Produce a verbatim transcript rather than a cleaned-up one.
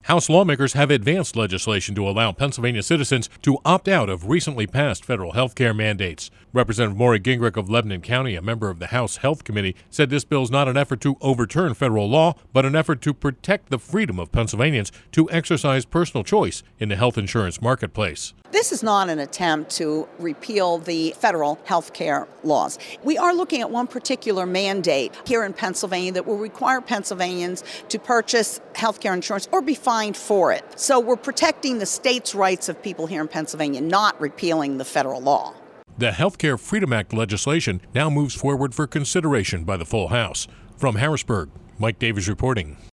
House lawmakers have advanced legislation to allow Pennsylvania citizens to opt out of recently passed federal health care mandates. Representative Maury Gingrich of Lebanon County, a member of the House Health Committee, said this bill is not an effort to overturn federal law, but an effort to protect the freedom of Pennsylvanians to exercise personal choice in the health insurance marketplace. This is not an attempt to repeal the federal health care laws. We are looking at one particular mandate here in Pennsylvania that will require Pennsylvanians to purchase health care insurance or be fined for it. So we're protecting the state's rights of people here in Pennsylvania, not repealing the federal law. The Healthcare Freedom Act legislation now moves forward for consideration by the full House. From Harrisburg, Mike Davies reporting.